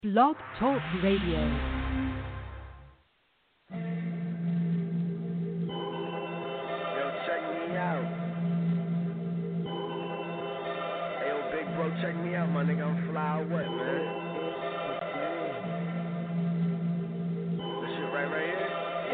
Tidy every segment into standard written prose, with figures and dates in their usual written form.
Blog Talk Radio. Check me out, my nigga, I'm fly or what, man? This shit right here?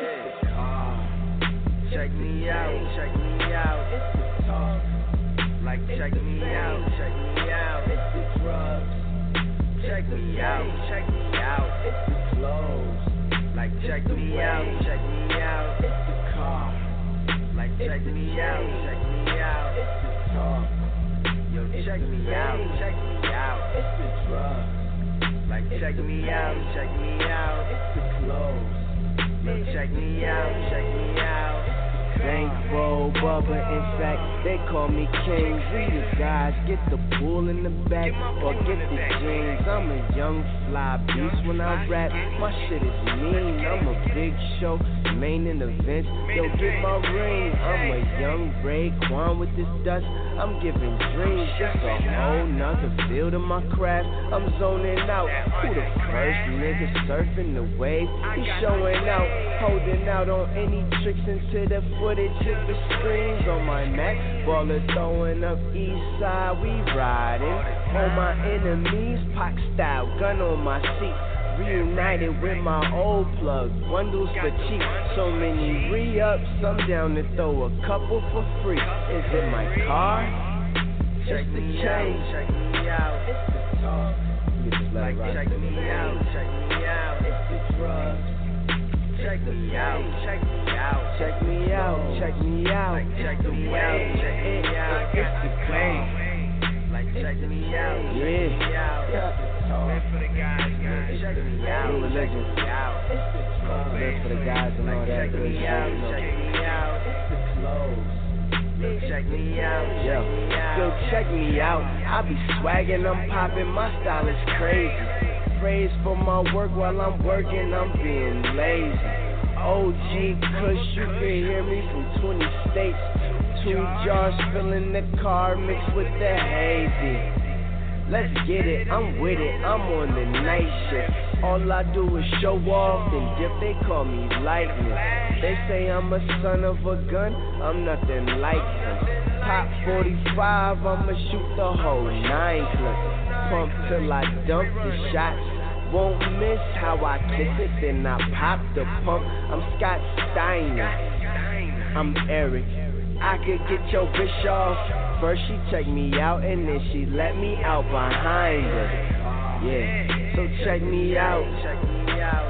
Yeah. Check me out, check me out. It's the talk. Like, check me out, check me out. It's the drugs. Check me out, check me out. It's the clothes. Like, check me out, check me out. It's the car. Like, check me out, check me out. It's the talk. Yo, check me out, it's the drugs. Like, check me out, it's the clothes. Yo, check me out. Bankroll, Bubba, in fact, they call me King. We the guys, get the bull in the back, or get the jeans. I'm a young fly beast when I rap, my shit is mean. I'm a big show, main in events, yo, get my ring. I'm a young Raekwon with this dust, I'm giving dreams. Just a whole nother field of my craft, I'm zoning out. Who the first nigga surfing the wave? He showing out, holding out on any tricks into the footage. Hit the screens on my Mac, baller throwing up east side, we riding. On my enemies, Pac style, gun on my seat. Reunited with my old plug, bundles for cheap. So many re-ups, I'm down to throw a couple for free. Is it my car? Check It's the me change. out, check me out. It's the talk. Like, check me out, check me out. It's the drugs. Check me out, check me out. Check me out, check me out. Like, check me out, check me out. It's the pain. Like, check me out, check me out. Yeah. For the guys, check me out, New religion. check me out. It's the drugs. Live for the guys and all that Check good me shit, out, you know. check me out. It's the clothes. Check me out, Yo, check me out. yo, check me out. I be swaggin', I'm poppin', my style is crazy. Praise for my work while I'm working, I'm being lazy. OG Kush, you can hear me from 20 states. 2 jars filling the car mixed with the hazy. Let's get it, I'm with it, I'm on the night shift. All I do is show off and dip, they call me lightning. They say I'm a son of a gun, I'm nothing like them. Pop 45, I'ma shoot the whole 9 clip. Pump till I dump the shots. Won't miss how I kiss it, then I pop the pump. I'm Scott Steiner, I'm Eric. I could get your bitch off. First she checked me out and then she let me out behind her. Yeah, so check me out. Check me out.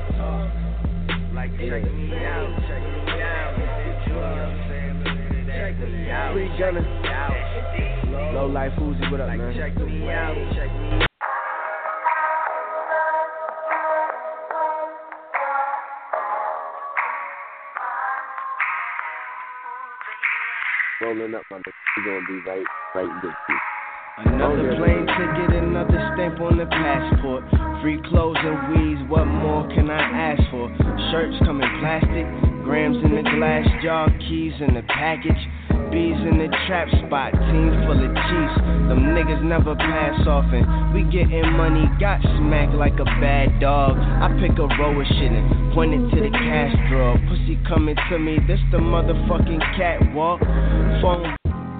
Yeah. Like, check me out, check me out. It's the drugs. Check me out. Free Gunna. Low Life Uzi, what up, Like, man? check me out, check me out. Rolling up, my nigga. We gonna be right with you. Another plane ticket, another stamp on the passport. Free clothes and weeds, what more can I ask for? Shirts come in plastic, grams in the glass jar, keys in the package. Bees in the trap spot, team full of chiefs. Them niggas never pass off and we getting money, got smacked like a bad dog. I pick a row of shit and point it to the cash drawer. Pussy coming to me, this the motherfucking catwalk. Phone.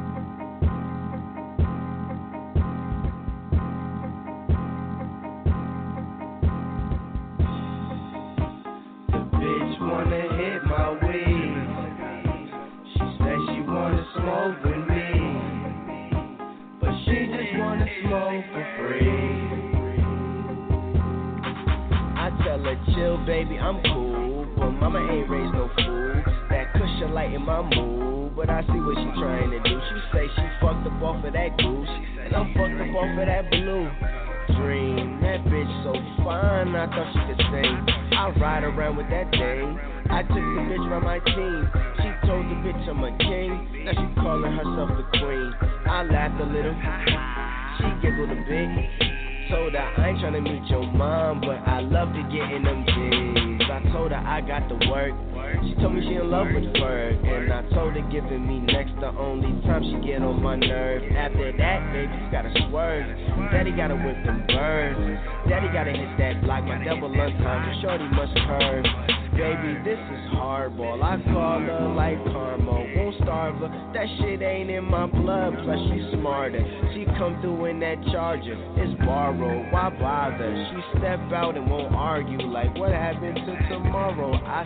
Baby, I'm cool, but mama ain't raised no fool. That cushion light in my mood, but I see what she trying to do. She say she fucked up off of that goose, and I'm fucked up off of that blue dream. That bitch so fine, I thought she could sing. I ride around with that thing. I took the bitch around my team. She told the bitch I'm a king. Now she calling herself the queen. I laughed a little. She giggled a bit. told her I ain't tryna meet your mom, but I love to get in them jeans. I told her I got to work. She told me she in love with Ferg, and I told her giving me next the only time she get on my nerve. After that, baby, you gotta swerve. Daddy gotta whip them birds. Daddy gotta hit that block, my double entendre. Shorty must curve. Baby, this is hardball. I call her like karma, won't starve her. That shit ain't in my blood, plus she's smarter. She come through in that Charger, it's borrowed, why bother? She step out and won't argue, like what happened to tomorrow? I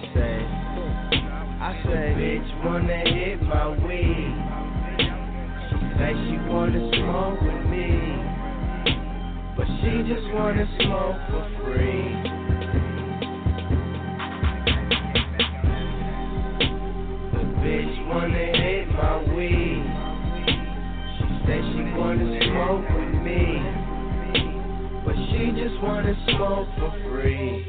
say, bitch wanna hit my weed. She say she wanna smoke with me, but she just wanna smoke for free. Bitch wanna hit my weed. She said she wanna smoke with me, but she just wanna smoke for free.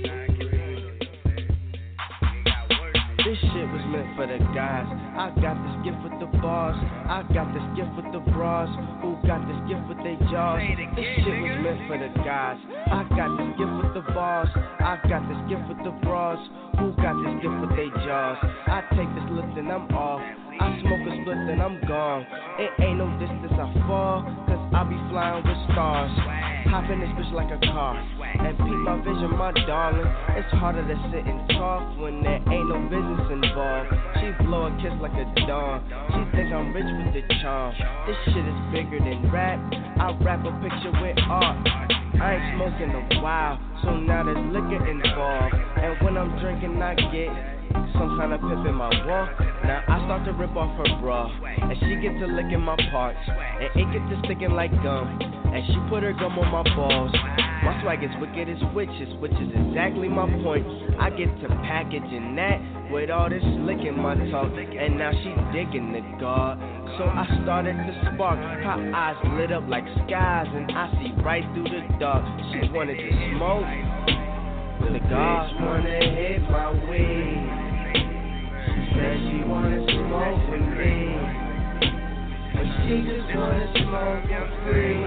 This shit was meant for the guys. I got this gift with the bars. I got this gift with the bras. Who got this gift with their jaws? This shit was meant for the guys. I got this gift with the bars. I got this gift with the bras. Who got this gift with their jaws? I take this lift and I'm off. I smoke a split and I'm gone. It ain't no distance I fall, cause I be flying with stars. Hop in this bitch like a car and peep my vision, my darling. It's harder to sit and talk when there ain't no business involved. She blow a kiss like a dawn. She think I'm rich with the charm. This shit is bigger than rap. I rap a picture with art. I ain't smoking a while, so now there's liquor involved. And when I'm drinking, I get some kind of pip in my walk. Now I start to rip off her bra, and she gets to licking my parts, and it gets to sticking like gum, and she put her gum on my balls. My swag is wicked as witches, which is exactly my point. I get to packaging that with all this licking my talk, and now she digging the guard. So I started to spark, her eyes lit up like skies, and I see right through the dark. She wanted to smoke. The guards wanna hit my weed. She said she wanna smoke with me, but she just wanna smoke for free.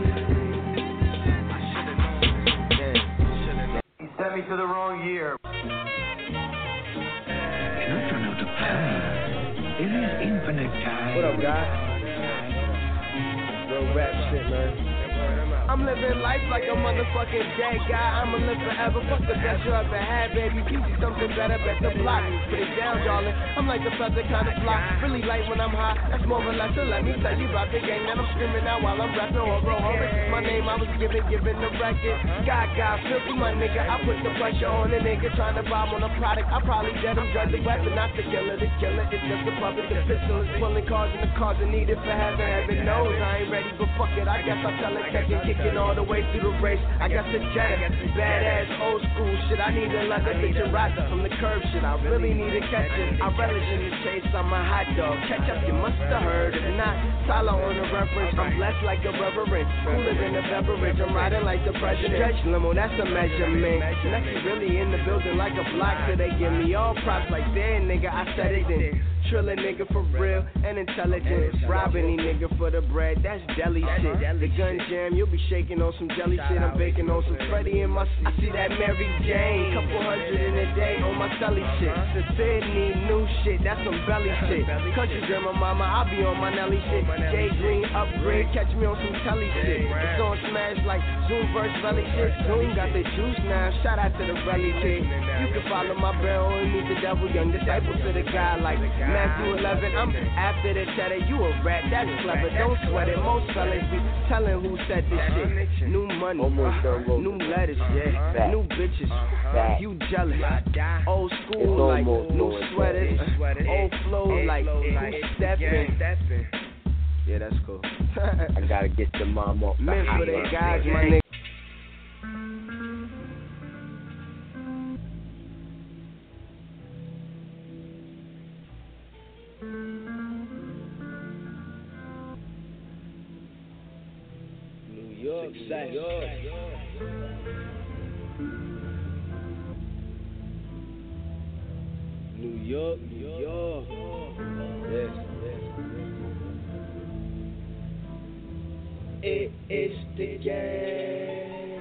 He sent me to the wrong year. Not run out of time. There is infinite time. What up, guys? Real rap shit, man. I'm living life like a motherfucking dead guy. I'ma live forever. Fuck the best you ever had, baby. Give you something better, better block. Put it down, darling. I'm like a feather kind of fly. Really light when I'm high. That's more or less. So let me tell you about the gang that I'm screaming out while I'm rapping. Horror, this is my name. I was giving the record. God, filthy my nigga. I put the pressure on a nigga trying to bomb on a product. I probably dead him, drug the weapon, not the killer. The killer is just a puppet. The pistol is pulling cars and the cars are needed for heaven. Heaven knows I ain't ready, but fuck it. I guess I'll tell it, check and kick it all the way through the race. I got the Jetta, badass old school shit. I need a leather picture riser from the curb shit. I really need to catch it. I relish in the chase. I'm a hot dog. Catch up, you must have heard. If not, Tyler on the reference. I'm blessed like a reverend. Cooler than a beverage. I'm riding like the president. Stretch limo, that's a measurement. Next is really in the building like a block. So they give me all props like damn nigga. I said it then. Trill a nigga for real and intelligent. Rob any nigga for the bread, that's deli shit. The gun jam, you'll be shaking on some jelly shit. I'm baking on some Freddy in my seat. I see that Mary Jane, couple hundred in a day on my telly shit. Sincere need new shit, that's some belly shit. Country girl, my mama, I be on my Nelly shit. Jay Green, upgrade, catch me on some telly shit. It's on smash like Zoom verse belly shit. Zoom got the juice now, shout out to the belly kid. You can follow my barrel and meet the devil, young disciple to the guy like Matthew 11, I'm after the cheddar, you a rat, that's clever, don't sweat it, most fellas be telling who said this shit, new money, new letters, yeah, new bitches, you jealous, old school like new sweaters, old flow like who's stepping, yeah, that's cool, I gotta get your mom off the meant for the guys, my nigga. Success. New York. Yes. It is the game.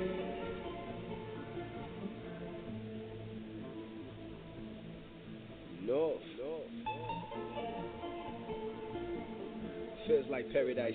Feels like paradise.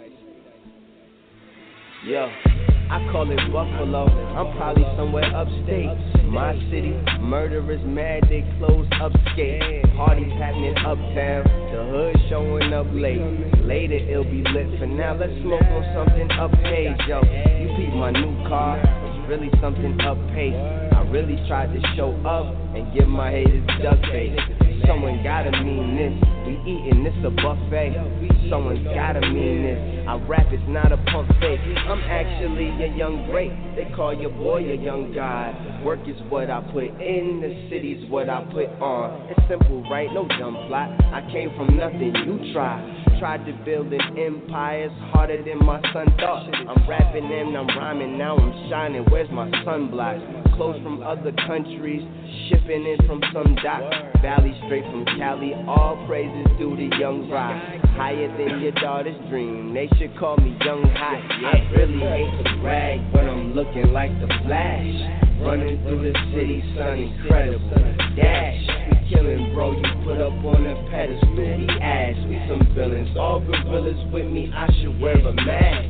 Yo, I call it Buffalo. I'm probably somewhere upstate. My city, murderers mad, they close upstate. Parties happening uptown, the hood showing up late. Later it'll be lit. For now, let's smoke on something upstage. Yo, you peep my new car, it's really something up pace. I really tried to show up and give my haters duck face. Someone gotta mean this. We eating this a buffet. Someone gotta mean this. I rap, it's not a pump fake. I'm actually a young great. They call your boy a young god. Work is what I put in, the city's what I put on. It's simple, right? No dumb plot. I came from nothing, you try. Tried to build an empire, it's harder than my son thought. I'm rapping and I'm rhyming, now I'm shining. Where's my sunblock? Clothes from other countries, shipping in from some dock. Valley straight from Cali, all praises due to Young Rock. Higher than your daughter's dream, they should call me Young Hot. I really hate to brag, but I'm looking like the Flash. Running through the city, son, incredible. Dash, we killing, bro, you put up on a pedestal. The ass, we some villains, all gorillas with me, I should wear a mask.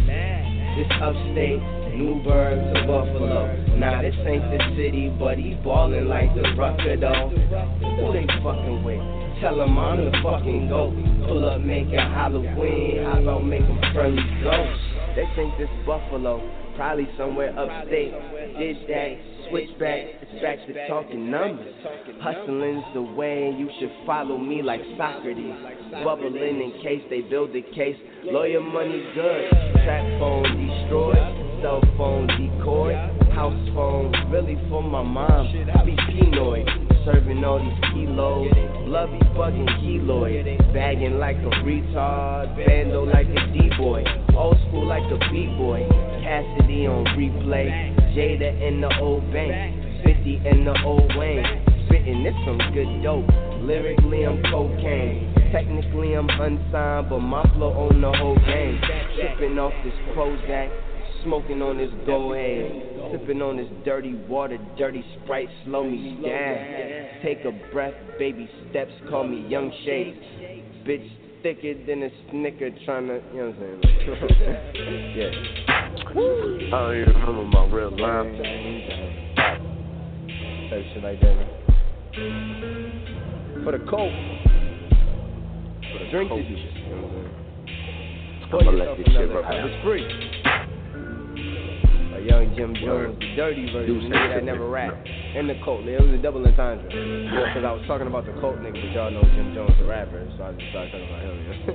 This upstate, Newburgh to Buffalo. Nah, this ain't the city, but he ballin' like the Rucker though. Who they fucking with? Tell them I'm the fucking GOAT. Pull up, make it Halloween. How about make them friendly ghosts? They think this Buffalo, probably somewhere upstate. Did that, switch back, it's back to talking numbers. Hustling's the way, you should follow me like Socrates. Bubbling in case they build a case. Lawyer money good, trap phone destroyed, cell phone decoy, house phone really for my mom. I be Pinoy, serving all these kilos, blood be bugging keloid, bagging like a retard, bando like a D-boy, old school like a B-boy, Cassidy on replay, Jada in the old bank, 50 in the old Wayne, spitting this some good dope, lyrically I'm cocaine. Technically I'm unsigned, but my flow on the whole game. Sipping off this Prozac, smoking on this go ahead. Sipping on this dirty water, dirty Sprite, slow me down. Take a breath, baby steps, call me Young Shade. Bitch thicker than a Snicker, tryna, you know what I'm saying? Yeah. I don't even remember my real line. That shit like that. For the coke. Drink this shit. I'm gonna let this shit rub out. It's free. A young Jim Jones, the dirty version, nigga that never rap. And the Colt, it was a double entendre. Because I was talking about the Colt nigga, but y'all know Jim Jones, the rapper, so I just started talking about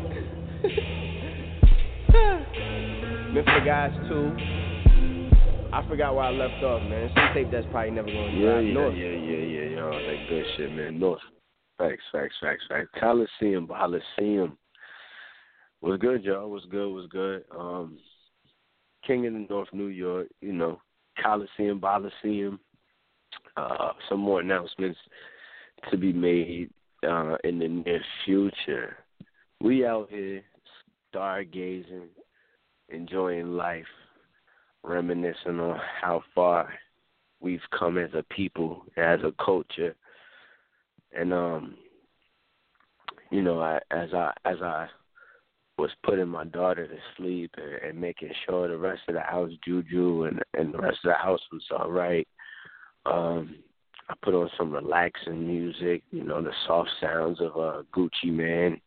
him. Meant for the Guys 2. I forgot where I left off, man. Some tape that's probably never going to drop. North. Yeah. All that good shit, man. North. Facts. Coliseum. Was good, y'all. Was good. King of the North, New York, you know, Coliseum. Some more announcements to be made in the near future. We out here stargazing, enjoying life, reminiscing on how far we've come as a people, as a culture. And you know, as I was putting my daughter to sleep and making sure the rest of the house juju and the rest of the house was all right, I put on some relaxing music, you know, the soft sounds of Gucci Mane,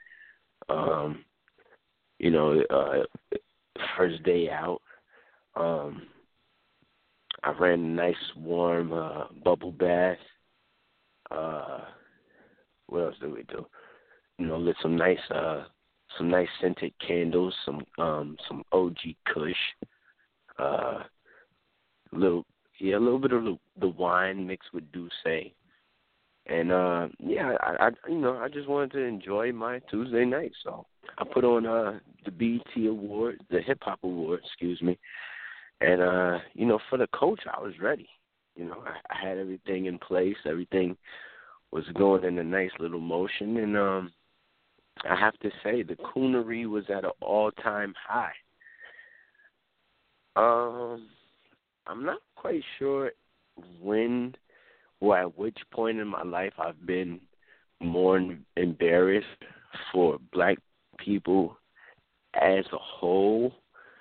you know, First Day Out. I ran a nice warm bubble bath. What else did we do? You know, lit some nice scented candles, some OG Kush, a little bit of the wine mixed with Douce, and I just wanted to enjoy my Tuesday night, so I put on the BET Award, the Hip Hop Award, excuse me, and you know, for the coach, I was ready. You know, I had everything in place, everything was going in a nice little motion, and I have to say the coonery was at an all-time high. I'm not quite sure when or at which point in my life I've been more embarrassed for black people as a whole.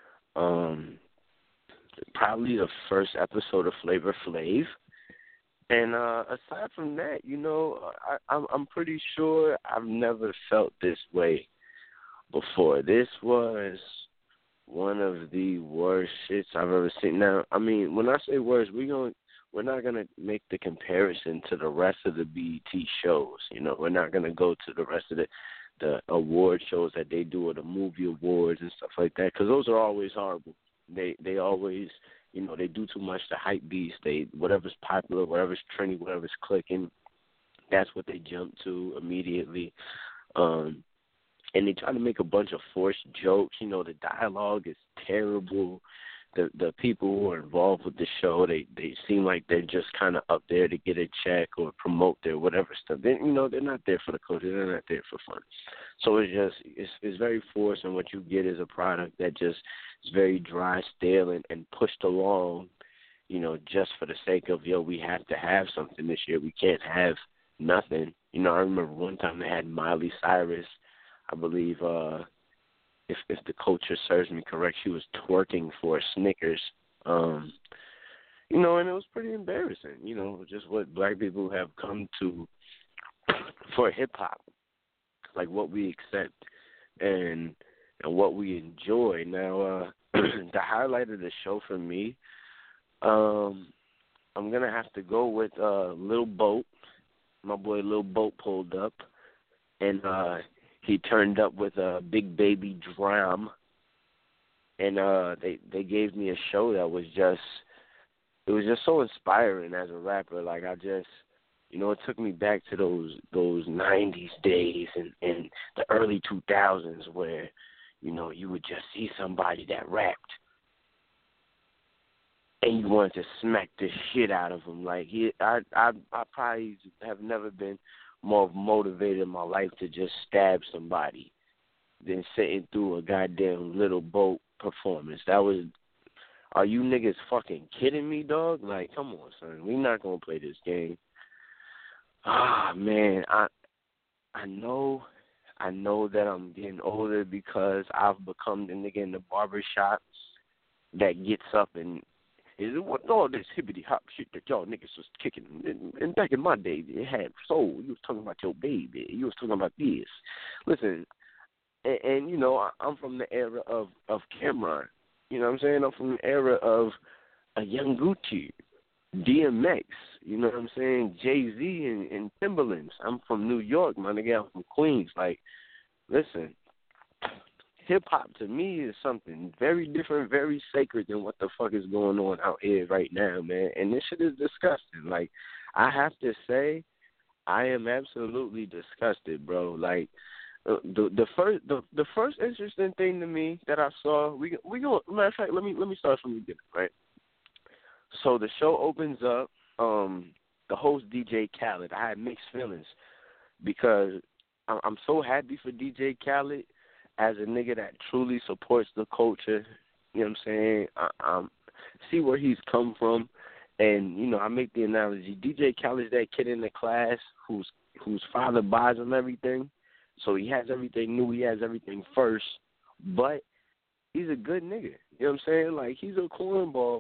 Probably the first episode of Flavor Flav. And aside from that, I'm pretty sure I've never felt this way before. This was one of the worst shits I've ever seen. Now, I mean, when I say worst, we're not gonna make the comparison to the rest of the BET shows. We're not gonna go to the rest of the award shows that they do, or the movie awards and stuff like that, because those are always horrible. They always, they do too much to hype beasts. Whatever's popular, whatever's trendy, whatever's clicking, that's what they jump to immediately. And they try to make a bunch of forced jokes. The dialogue is terrible. The people who are involved with the show, they seem like they're just kind of up there to get a check or promote their whatever stuff. They're not there for the culture. They're not there for fun. So it's very forced, and what you get is a product that just is very dry, stale, and pushed along, just for the sake of, we have to have something this year. We can't have nothing. I remember one time they had Miley Cyrus, I believe, if the culture serves me correct, she was twerking for Snickers, and it was pretty embarrassing, just what black people have come to for hip-hop, like what we accept and what we enjoy. Now, the highlight of the show for me, I'm going to have to go with Lil Boat. My boy Lil Boat pulled up, and he turned up with a Big Baby Drum, and they gave me a show that was just so inspiring as a rapper. Like, I just, it took me back to those 90s days and the early 2000s where, you would just see somebody that rapped and you wanted to smack the shit out of him. Like, I probably have never been more motivated in my life to just stab somebody than sitting through a goddamn Little Boat performance. Are you niggas fucking kidding me, dog? Like, come on, son. We not gonna play this game. Man, I know that I'm getting older because I've become the nigga in the barbershop that gets up and is what all this hippity hop shit that y'all niggas was kicking. And back in my day, it had soul. You was talking about your baby. You was talking about this. Listen, and I'm from the era of Cameron. You know what I'm saying? I'm from the era of a Young Gucci, DMX. You know what I'm saying? Jay-Z and Timberlands. I'm from New York, my nigga. I'm from Queens. Like, listen, hip-hop to me is something very different, very sacred than what the fuck is going on out here right now, man. And this shit is disgusting. Like, I have to say, I am absolutely disgusted, bro. Like, the first interesting thing to me that I saw, we go. Matter of fact, let me start from the beginning, right? So the show opens up. The host DJ Khaled. I had mixed feelings because I'm so happy for DJ Khaled as a nigga that truly supports the culture. You know what I'm saying? I see where he's come from, and I make the analogy. DJ Khaled's that kid in the class whose father buys him everything. So he has everything new. He has everything first. But he's a good nigga. You know what I'm saying? Like, he's a cornball.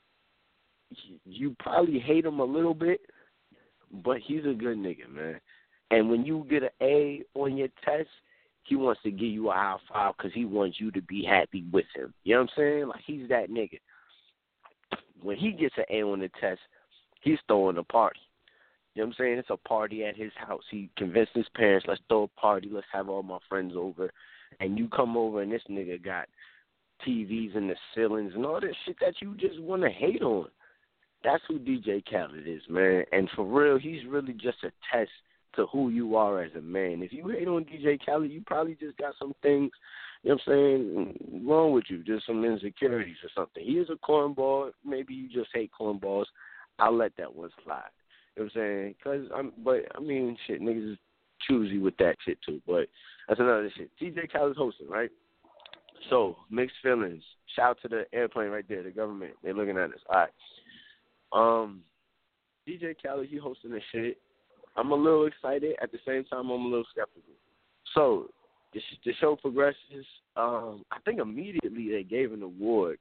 You probably hate him a little bit, but he's a good nigga, man. And when you get an A on your test, he wants to give you a high five because he wants you to be happy with him. You know what I'm saying? Like, he's that nigga. When he gets an A on the test, he's throwing a party. You know what I'm saying? It's a party at his house. He convinced his parents, let's throw a party, let's have all my friends over. And you come over and this nigga got TVs in the ceilings and all this shit that you just want to hate on. That's who DJ Khaled is, man. And for real, he's really just a test to who you are as a man. If you hate on DJ Khaled, you probably just got some things, you know what I'm saying, wrong with you, just some insecurities or something. He is a cornball. Maybe you just hate cornballs. I'll let that one slide. You know what I'm saying? Shit, niggas is choosy with that shit too. But that's another shit. DJ Khaled's hosting, right? So, mixed feelings. Shout out to the airplane right there, the government. They're looking at us. All right. DJ Khaled, he hosting this shit. I'm a little excited. At the same time, I'm a little skeptical. So the show progresses. I think immediately they gave an award.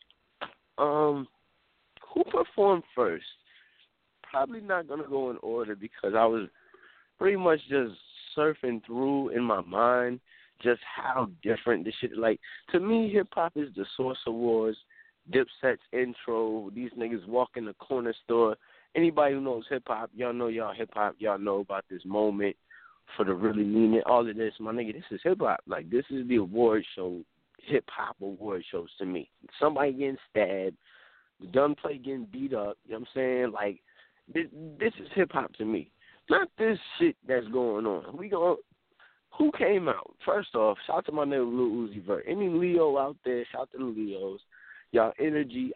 Who performed first? Probably not going to go in order because I was pretty much just surfing through in my mind just how different this shit. Like, to me, hip-hop is the Source Awards, Dipset's intro, these niggas walk in the corner store. Anybody who knows hip-hop, y'all know y'all hip-hop. Y'all know about this moment for the really mean it. All of this, my nigga, this is hip-hop. Like, this is the award show, hip-hop award shows to me. Somebody getting stabbed, the gunplay getting beat up, you know what I'm saying? Like, this is hip-hop to me. Not this shit that's going on. Who came out? First off, shout out to my nigga Lil Uzi Vert. Any Leo out there, shout out to the Leos. Y'all energy,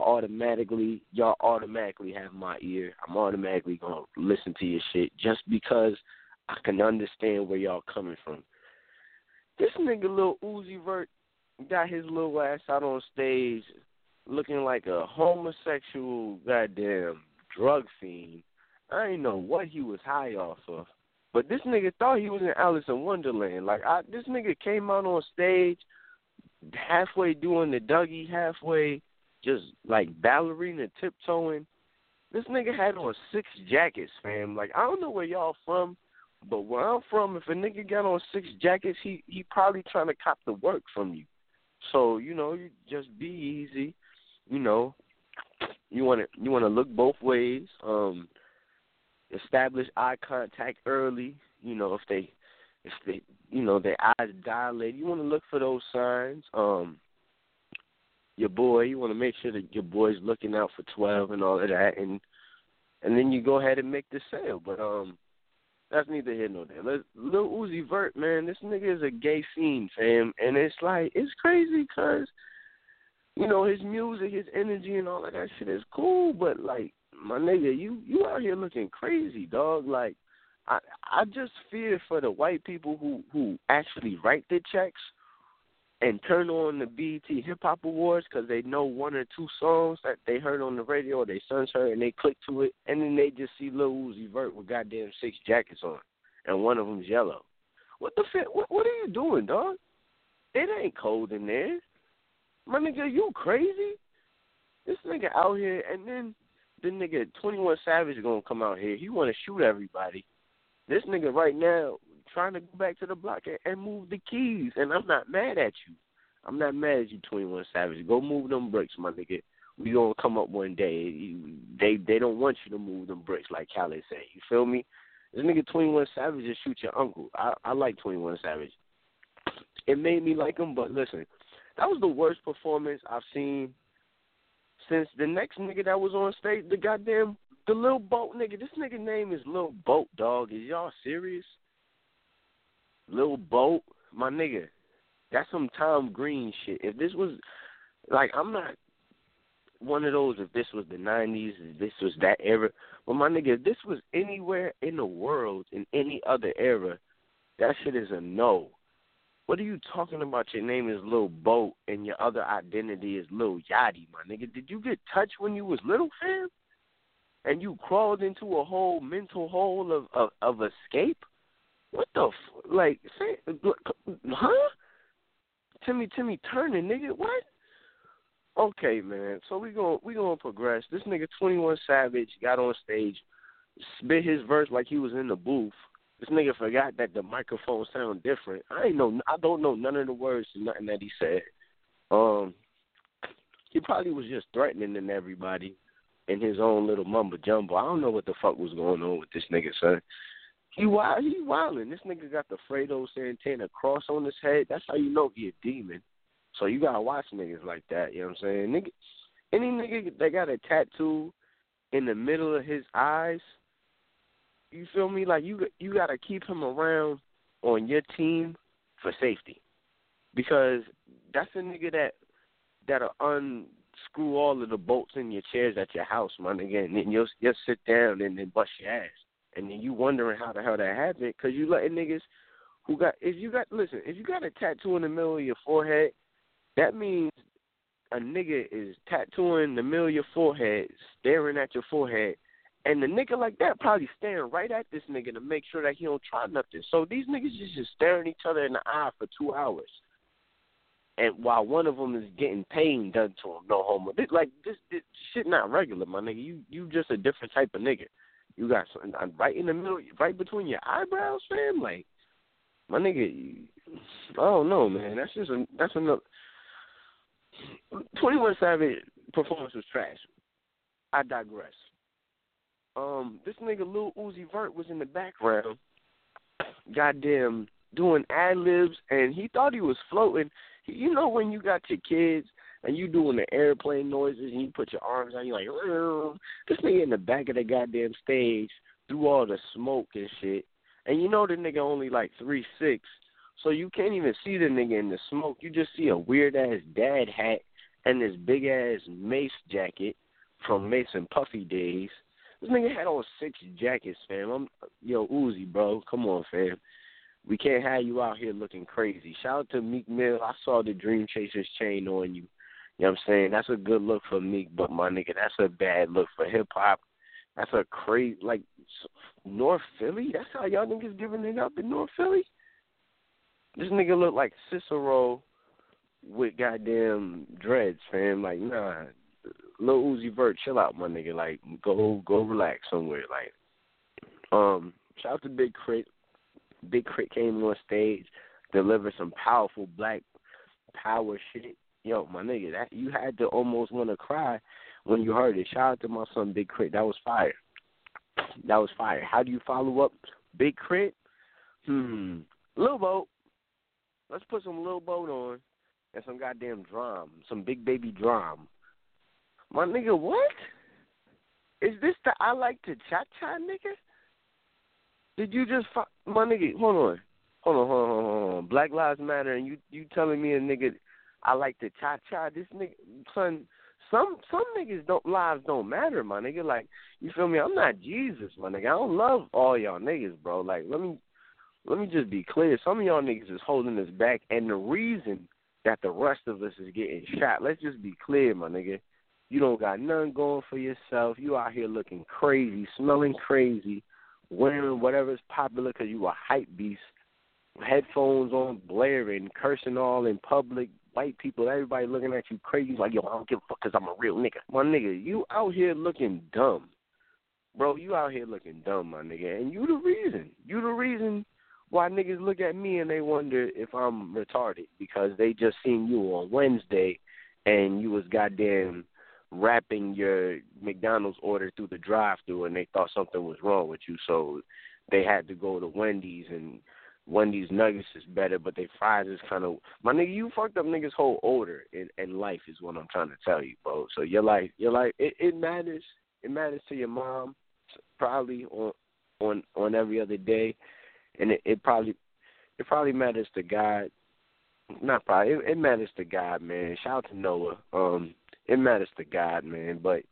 y'all automatically have my ear. I'm automatically going to listen to your shit just because I can understand where y'all coming from. This nigga Lil Uzi Vert got his little ass out on stage looking like a homosexual goddamn drug fiend. I ain't know what he was high off of. But this nigga thought he was in Alice in Wonderland. Like, this nigga came out on stage halfway doing the Dougie, halfway just, like, ballerina tiptoeing. This nigga had on 6 jackets, fam. Like, I don't know where y'all from, but where I'm from, if a nigga got on 6 jackets, he probably trying to cop the work from you. So, you know, you just be easy. You know, you want to look both ways. Establish eye contact early. You know, if they you know, their eyes dilate, you want to look for those signs. Your boy, you want to make sure that your boy's looking out for 12 and all of that, and then you go ahead and make the sale. But that's neither here nor there. Lil Uzi Vert, man, this nigga is a gay fiend, fam, and it's like, it's crazy because, you know, his music, his energy, and all of that shit is cool, but like, my nigga, you out here looking crazy, dog. Like, I just fear for the white people who actually write the checks and turn on the BET Hip Hop Awards because they know 1 or 2 songs that they heard on the radio or their sons heard and they click to it, and then they just see Lil Uzi Vert with goddamn 6 jackets on, and one of them's yellow. What the fuck? What are you doing, dog? It ain't cold in there. My nigga, you crazy? This nigga out here, and then the nigga 21 Savage gonna come out here. He want to shoot everybody. This nigga right now trying to go back to the block and move the keys, and I'm not mad at you. I'm not mad at you, 21 Savage. Go move them bricks, my nigga. We gonna come up one day. They don't want you to move them bricks like Khaled said. You feel me? This nigga 21 Savage just shoot your uncle. I like 21 Savage. It made me like him, but listen, that was the worst performance I've seen since the next nigga that was on stage, the Lil Boat nigga. This nigga name is Lil Boat, dog. Is y'all serious? Lil Boat? My nigga, that's some Tom Green shit. If this was, like, I'm not one of those, if this was the 90s, if this was that era. But my nigga, if this was anywhere in the world, in any other era, that shit is a no. What are you talking about? Your name is Lil Boat and your other identity is Lil Yachty, my nigga. Did you get touched when you was little, fam? And you crawled into a whole mental hole of escape? What the like? Say, huh? Timmy Turner, nigga. What? Okay, man. So we gonna progress. This nigga 21 Savage got on stage, spit his verse like he was in the booth. This nigga forgot that the microphone sound different. I don't know none of the words to nothing that he said. He probably was just threatening everybody in his own little mumbo jumbo. I don't know what the fuck was going on with this nigga, son. He wildin'. This nigga got the Fredo Santana cross on his head. That's how you know he a demon. So you gotta watch niggas like that. You know what I'm saying? Nigga, any nigga that got a tattoo in the middle of his eyes, you feel me? Like, you got to keep him around on your team for safety. Because that's a nigga that'll unscrew all of the bolts in your chairs at your house, my nigga, and then you'll sit down and then bust your ass. And then you wondering how the hell that happened because you letting niggas if you got a tattoo in the middle of your forehead, that means a nigga is tattooing the middle of your forehead, staring at your forehead, And the nigga like that probably staring right at this nigga to make sure that he don't try nothing. So these niggas is just staring each other in the eye for 2 hours. And while one of them is getting pain done to him, no homo. This shit not regular, my nigga. You just a different type of nigga. You got something right in the middle, right between your eyebrows, fam. Like, my nigga, I don't know, man. That's another. 21 Savage performance was trash. I digress. This nigga Lil Uzi Vert was in the background, goddamn, doing ad-libs, and he thought he was floating. You know when you got your kids and you doing the airplane noises and you put your arms out, you're like, this nigga in the back of the goddamn stage through all the smoke and shit. And you know the nigga only like 3'6", so you can't even see the nigga in the smoke. You just see a weird-ass dad hat and this big-ass Mace jacket from Mace and Puffy days. This nigga had on 6 jackets, fam. Yo, Uzi, bro, come on, fam. We can't have you out here looking crazy. Shout out to Meek Mill. I saw the Dream Chasers chain on you. You know what I'm saying? That's a good look for Meek, but my nigga, that's a bad look for hip-hop. That's a crazy, like, North Philly? That's how y'all niggas giving it up in North Philly? This nigga look like Cicero with goddamn dreads, fam. Like, nah. Lil Uzi Vert, chill out, my nigga. Like, go relax somewhere. Like, shout out to Big Crit. Big Crit came on stage, delivered some powerful black power shit. Yo, my nigga, that you had to almost want to cry when you heard it. Shout out to my son Big Crit. That was fire. That was fire. How do you follow up Big Crit? Lil Boat. Let's put some Lil Boat on and some goddamn drum, some Big Baby drum. My nigga, what? Is this the I Like to Cha-Cha nigga? Did you just my nigga? Hold on. Black Lives Matter, and you telling me a nigga I like to cha-cha? This nigga, son, some niggas lives don't matter, my nigga. Like, you feel me? I'm not Jesus, my nigga. I don't love all y'all niggas, bro. Like, let me just be clear. Some of y'all niggas is holding us back, and the reason that the rest of us is getting shot. Let's just be clear, my nigga. You don't got nothing going for yourself. You out here looking crazy, smelling crazy, wearing whatever's popular because you a hype beast, headphones on, blaring, cursing all in public, white people, everybody looking at you crazy like, yo, I don't give a fuck because I'm a real nigga. My nigga, you out here looking dumb. Bro, you out here looking dumb, my nigga, and you the reason. You the reason why niggas look at me and they wonder if I'm retarded because they just seen you on Wednesday and you was goddamn wrapping your McDonald's order through the drive-thru and they thought something was wrong with you, so they had to go to Wendy's, and Wendy's nuggets is better, but they fries is kind of... My nigga, you fucked up niggas' whole order in life is what I'm trying to tell you, bro. So your life, it matters. It matters to your mom, probably on every other day, and it probably matters to God. Not probably. It matters to God, man. Shout out to Noah. It matters to God, man, but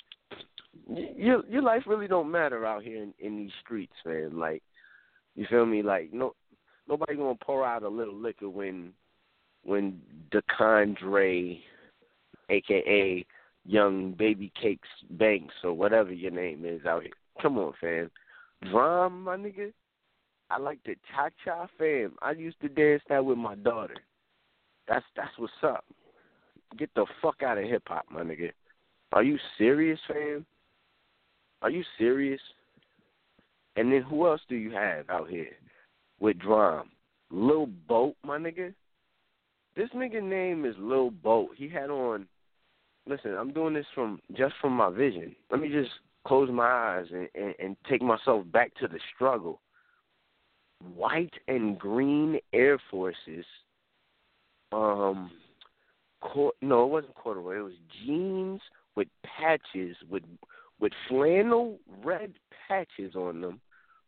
your life really don't matter out here in these streets, man. Like, you feel me? Like, nobody gonna pour out a little liquor when DeCondre, a.k.a. Young Baby Cakes Banks or whatever your name is out here. Come on, fam. Drum, my nigga. I like the cha-cha, fam. I used to dance that with my daughter. That's what's up. Get the fuck out of hip-hop, my nigga. Are you serious, fam? Are you serious? And then who else do you have out here with drum? Lil Boat, my nigga. This nigga name is Lil Boat. He had on... Listen, I'm doing this just from my vision. Let me just close my eyes and take myself back to the struggle. White and green Air Forces. No, it wasn't corduroy. It was jeans with patches, with flannel red patches on them.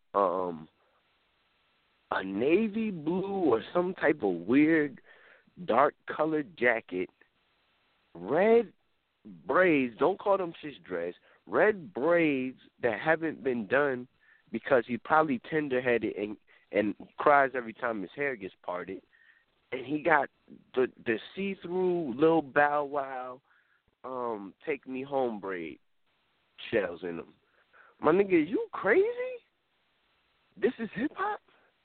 A navy blue or some type of weird dark colored jacket. Red braids, don't call them shish dreads. Red braids that haven't been done because he probably tender-headed and cries every time his hair gets parted. And he got the see-through Lil Bow Wow Take Me Home braid shells in them. My nigga, you crazy? This is hip-hop?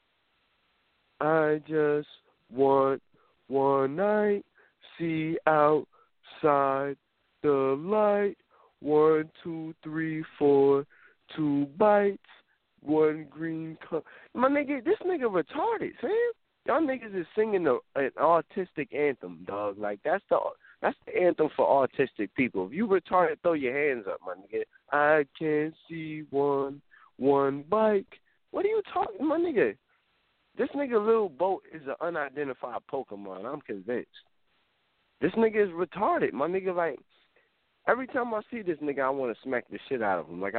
I just want one night, see outside the light. 1, 2, 3, 4, 2 bites, 1 green cup. My nigga, this nigga retarded, Sam. Y'all niggas is singing an autistic anthem, dog. Like, that's the anthem for autistic people. If you retarded, throw your hands up, my nigga. I can see one bike. What are you talking, my nigga? This nigga Lil Boat is an unidentified Pokemon. I'm convinced. This nigga is retarded. My nigga, like, every time I see this nigga, I want to smack the shit out of him. Like,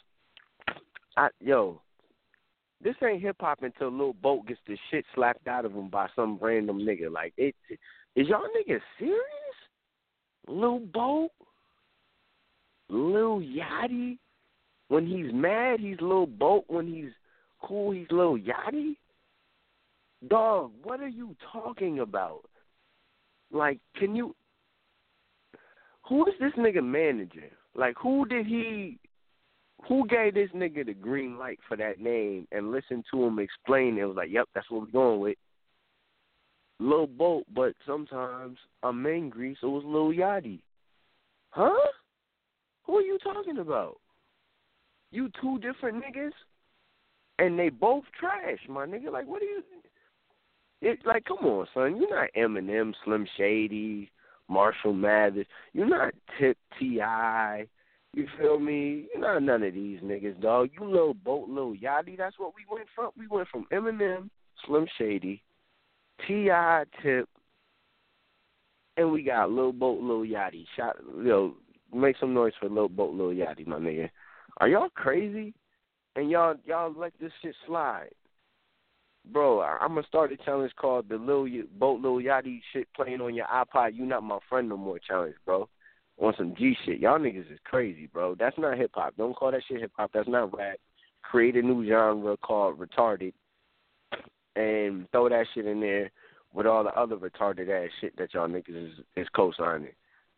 this ain't hip-hop until Lil Boat gets the shit slapped out of him by some random nigga. Like, is y'all niggas serious? Lil Boat? Lil Yachty? When he's mad, he's Lil Boat. When he's cool, he's Lil Yachty? Dog, what are you talking about? Like, who is this nigga manager? Like, who gave this nigga the green light for that name and listened to him explain it? It was like, yep, that's what we're going with. Lil Boat, but sometimes I'm angry, so it's Lil Yachty. Huh? Who are you talking about? You two different niggas? And they both trash, my nigga. Like, what are you... Like, come on, son. You're not Eminem, Slim Shady, Marshall Mathers. You're not Tip T.I., you feel me? You're not none of these niggas, dog. You Lil Boat, Lil Yachty. That's what we went from. We went from Eminem, Slim Shady, T.I., Tip, and we got Lil Boat, Lil Yachty. Make some noise for Lil Boat, Lil Yachty, my nigga. Are y'all crazy? And y'all let this shit slide. Bro, I'm going to start a challenge called the Lil Boat, Lil Yachty shit playing on your iPod. You not my friend no more challenge, bro. On some G shit. Y'all niggas is crazy, bro. That's not hip-hop. Don't call that shit hip-hop. That's not rap. Create a new genre called retarded and throw that shit in there with all the other retarded-ass shit that y'all niggas is co-signing.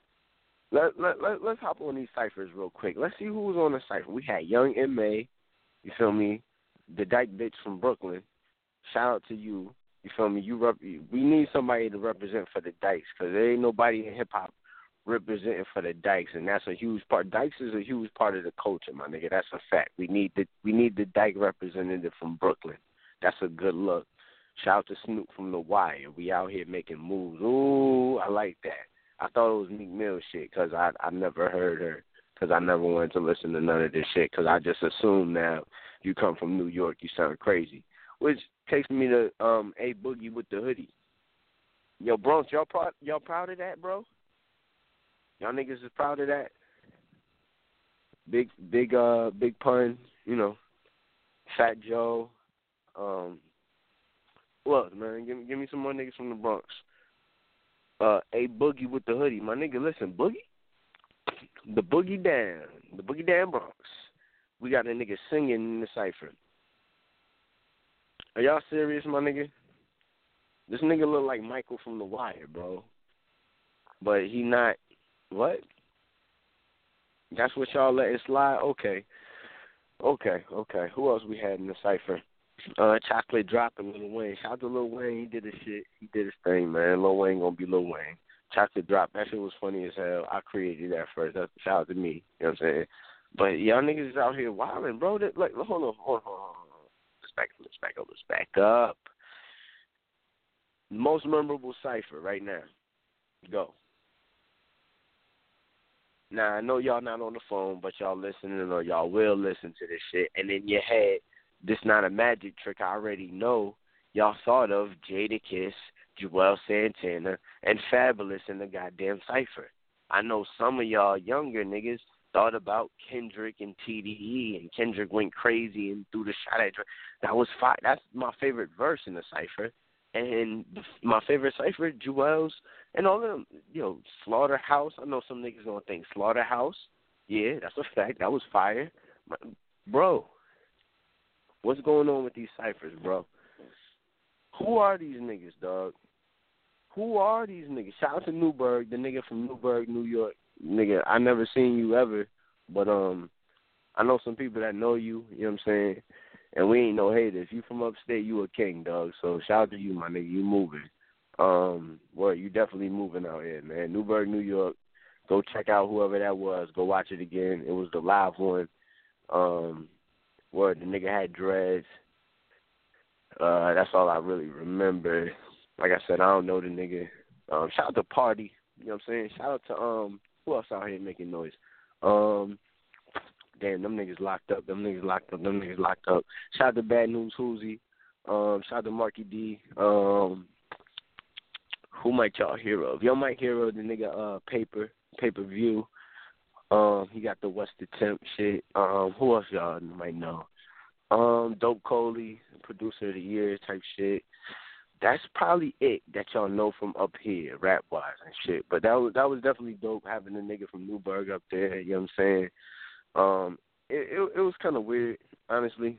Let's hop on these ciphers real quick. Let's see who was on the cipher. We had Young M.A., you feel me, the dyke bitch from Brooklyn. Shout out to you. You feel me? We need somebody to represent for the dykes because there ain't nobody in hip-hop representing for the dykes, and that's a huge part. Dykes is a huge part of the culture, my nigga. That's a fact. We need the dyke representative from Brooklyn. That's a good look. Shout out to Snoop from The Wire. We out here making moves. Ooh, I like that. I thought it was Meek Mill shit because I never heard her because I never wanted to listen to none of this shit because I just assume now you come from New York, you sound crazy. Which takes me to A Boogie with the hoodie. Yo, Bronx, y'all proud of that, bro? Y'all niggas is proud of that? Big pun, you know. Fat Joe. What, man? Give me some more niggas from the Bronx. A Boogie with the hoodie. My nigga, listen, Boogie? The Boogie Down Bronx. We got a nigga singing in the cipher. Are y'all serious, my nigga? This nigga look like Michael from The Wire, bro. But he not... What? That's what y'all letting slide? Okay. Who else we had in the cipher? Chocolate Drop and Lil Wayne. Shout out to Lil Wayne. He did his shit. He did his thing, man. Lil Wayne gonna be Lil Wayne. Chocolate Drop. That shit was funny as hell. I created that first. That's shout out to me. You know what I'm saying? But y'all niggas is out here wilding, bro. Like, hold on. Let's back up. Most memorable cipher right now. Go. Now, I know y'all not on the phone, but y'all listening or y'all will listen to this shit. And in your head, this not a magic trick. I already know y'all thought of Jadakiss, Joel Santana, and Fabulous in the goddamn cipher. I know some of y'all younger niggas thought about Kendrick and TDE, and Kendrick went crazy and threw the shot at Drake. That was fire. That's my favorite verse in the cipher. And my favorite cipher, Joel's, and all of them, Slaughterhouse. I know some niggas gonna think Slaughterhouse. Yeah, that's a fact. That was fire. Bro, what's going on with these ciphers, bro? Who are these niggas, dog? Who are these niggas? Shout out to Newburgh, the nigga from Newburgh, New York. Nigga, I never seen you ever, but I know some people that know you, you know what I'm saying? And we ain't no haters. You from upstate, you a king, dog. So shout out to you, my nigga. You moving. Well, you definitely moving out here, man. Newburgh, New York. Go check out whoever that was. Go watch it again. It was the live one. Where the nigga had dreads. That's all I really remember. Like I said, I don't know the nigga. Shout out to Party. You know what I'm saying? Shout out to who else out here making noise? Damn, them niggas locked up. Shout out to Bad News Hoosie. Shout out to Marky D. Who might y'all hear of? Y'all might hear of the nigga Pay-Per-View. He got the West Attempt shit. Who else y'all might know? Dope Coley, producer of the year type shit. That's probably it that y'all know from up here, rap wise and shit. But that was definitely dope having a nigga from Newburgh up there. You know what I'm saying? It was kind of weird, honestly.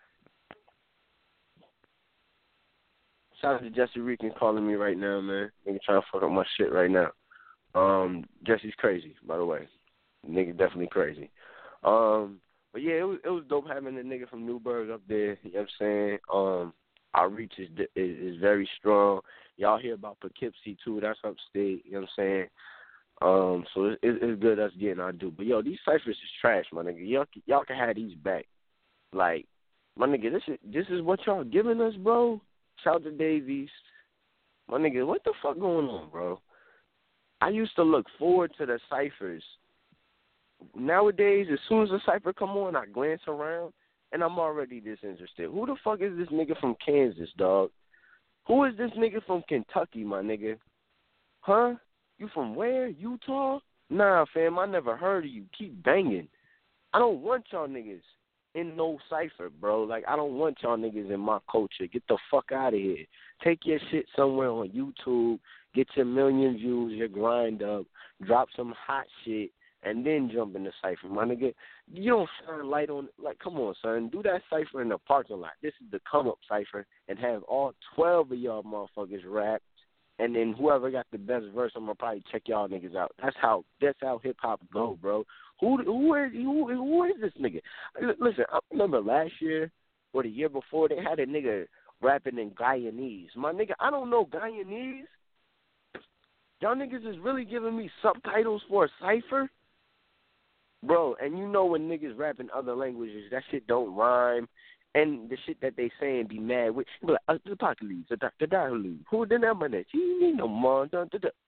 Shout out to Jesse Rican calling me right now, man. Nigga trying to fuck up my shit right now. Jesse's crazy, by the way. Nigga definitely crazy. But yeah, it was dope having a nigga from Newburgh up there. You know what I'm saying? Our reach is very strong. Y'all hear about Poughkeepsie too. That's upstate. You know what I'm saying? So it's good us getting our due. But yo, these ciphers is trash, my nigga. Y'all can have these back. Like, my nigga, this is what y'all giving us, bro. Shout out to Davies. My nigga, what the fuck going on, bro? I used to look forward to the ciphers. Nowadays, as soon as the cipher come on, I glance around, and I'm already disinterested. Who the fuck is this nigga from Kansas, dog? Who is this nigga from Kentucky, my nigga? Huh? You from where? Utah? Nah, fam, I never heard of you. Keep banging. I don't want y'all niggas in no cipher, bro. Like, I don't want y'all niggas in my culture. Get the fuck out of here. Take your shit somewhere on YouTube. Get your million views, your grind up. Drop some hot shit. And then jump in the cipher, my nigga. You don't shine light on, like, come on, son. Do that cipher in the parking lot. This is the come-up cipher, and have all 12 of y'all motherfuckers rap, and then whoever got the best verse, I'm going to probably check y'all niggas out. That's how hip-hop go, bro. Who is this nigga? Listen, I remember last year or the year before, they had a nigga rapping in Guyanese. My nigga, I don't know Guyanese. Y'all niggas is really giving me subtitles for a cipher? Bro, and you know when niggas rap in other languages, that shit don't rhyme, and the shit that they saying be mad with. Be like, the apocalypse, the dialogue, who the number that you need no more, and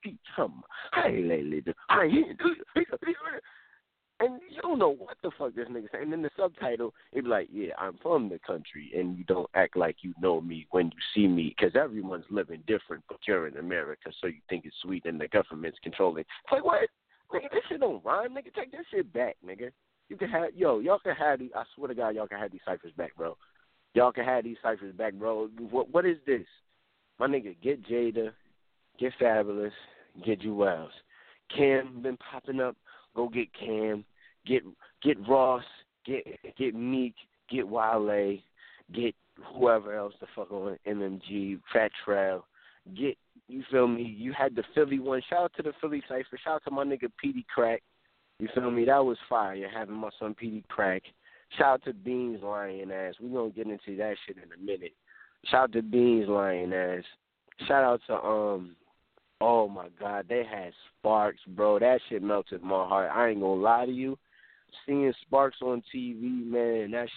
you don't know what the fuck this nigga saying. And then the subtitle, it be like, yeah, I'm from the country, and you don't act like you know me when you see me, because everyone's living different, but you're in America, so you think it's sweet, and the government's controlling. It's like, what? Nigga, this shit don't rhyme, nigga. Take that shit back, nigga. You can have, y'all can have these, I swear to God, y'all can have these ciphers back, bro. Y'all can have these ciphers back, bro. What is this? My nigga, get Jada, get Fabulous, get Jewels. Cam been popping up, go get Cam. Get Ross, get Meek, get Wale, get whoever else the fuck on MMG, Fat Trail. Get, you feel me? You had the Philly one. Shout out to the Philly cipher. Shout out to my nigga Petey Crack. You feel me? That was fire, having my son Petey Crack. Shout out to Beans lying ass. We gonna get into that shit in a minute. Shout out to Beans lying ass. Shout out to oh my God, they had Sparks, bro. That shit melted my heart. I ain't gonna lie to you. Seeing Sparks on TV, man, that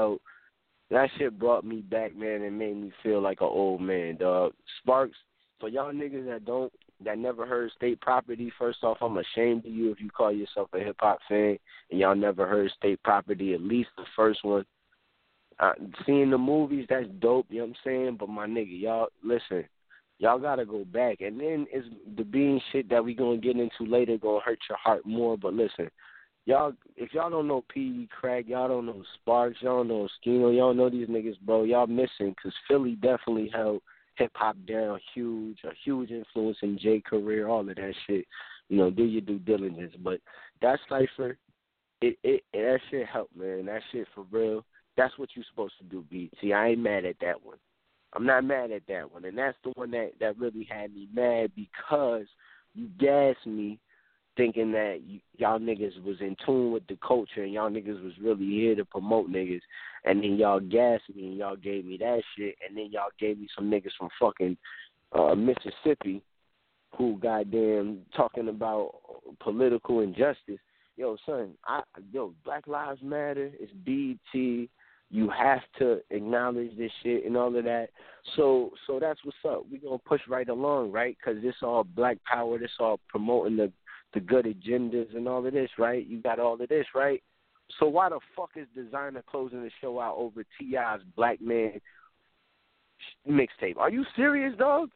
shit brought me back, man, and made me feel like an old man, dog. Sparks, for y'all niggas that never heard State Property, first off, I'm ashamed of you if you call yourself a hip-hop fan and y'all never heard State Property, at least the first one. Seeing the movies, that's dope, you know what I'm saying? But my nigga, y'all, listen, y'all got to go back. And then it's the Bean shit that we going to get into later going to hurt your heart more. But listen, y'all, if y'all don't know P.E. Craig, y'all don't know Sparks, y'all don't know Skino, y'all know these niggas, bro, y'all missing, because Philly definitely held hip-hop down a huge influence in Jay career, all of that shit. You know, do your due diligence. But that cipher, that shit helped, man. That shit for real. That's what you're supposed to do, BT. I ain't mad at that one. I'm not mad at that one. And that's the one that really had me mad, because you gassed me thinking that y'all niggas was in tune with the culture and y'all niggas was really here to promote niggas, and then y'all gassed me and y'all gave me that shit, and then y'all gave me some niggas from fucking Mississippi who goddamn talking about political injustice. Yo, son, Black Lives Matter, it's BET. You have to acknowledge this shit and all of that. So that's what's up. We gonna push right along, right? Because this all Black Power. This all promoting the good agendas and all of this, right? You got all of this, right? So why the fuck is Designer closing the show out over T.I.'s Black Man mixtape? Are you serious, dog?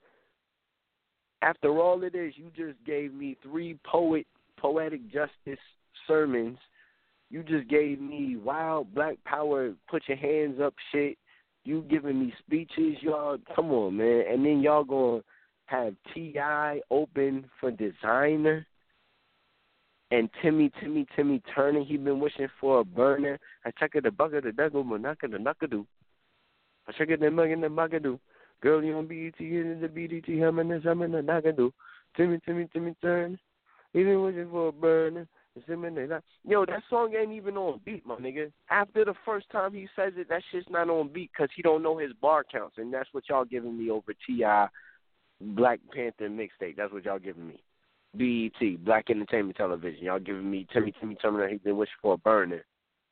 After all of this, you just gave me 3 poetic justice sermons. You just gave me wild Black Power, put your hands up shit. You giving me speeches, y'all. Come on, man. And then y'all going to have T.I. open for Designer. And Timmy Turner, he been wishing for a burner. I check it the bucket, the duggle, manaka, the nakadu. I check it the mug in the magadu. Girl, you on BET, in the BDT, hum in the nakadu. Timmy Turner, he been wishing for a burner. Yo, that song ain't even on beat, my nigga. After the first time he says it, that shit's not on beat because he don't know his bar counts, and that's what y'all giving me over T.I. Black Panther mixtape. That's what y'all giving me. BET, Black Entertainment Television. Y'all giving me Timmy Turner, he been wishing for a burner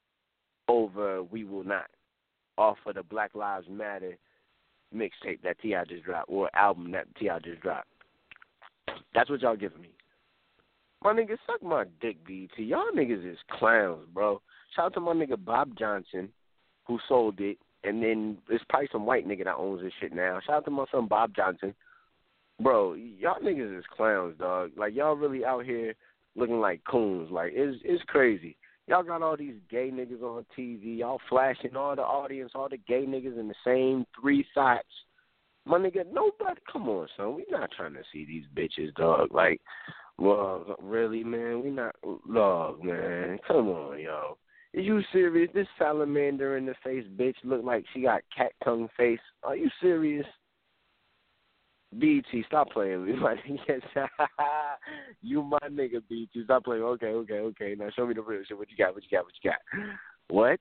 over We Will Not, off of the Black Lives Matter mixtape that T.I. just dropped, or album that T.I. just dropped. That's what y'all giving me. My nigga, suck my dick, BET. Y'all niggas is clowns, bro. Shout out to my nigga Bob Johnson, who sold it, and then there's probably some white nigga that owns this shit now. Shout out to my son Bob Johnson. Bro, y'all niggas is clowns, dog. Like, y'all really out here looking like coons. Like, it's crazy. Y'all got all these gay niggas on TV. Y'all flashing all the audience, all the gay niggas in the same 3 shots. My nigga, nobody, come on, son. We not trying to see these bitches, dog. Like, well, really, man? We not, dog, man. Come on, yo. Are you serious? This salamander in the face bitch look like she got cat tongue face. Are you serious? BET, stop playing with me, my nigga. You my nigga, BET. Stop playing. Okay. Now show me the real shit. What you got? What?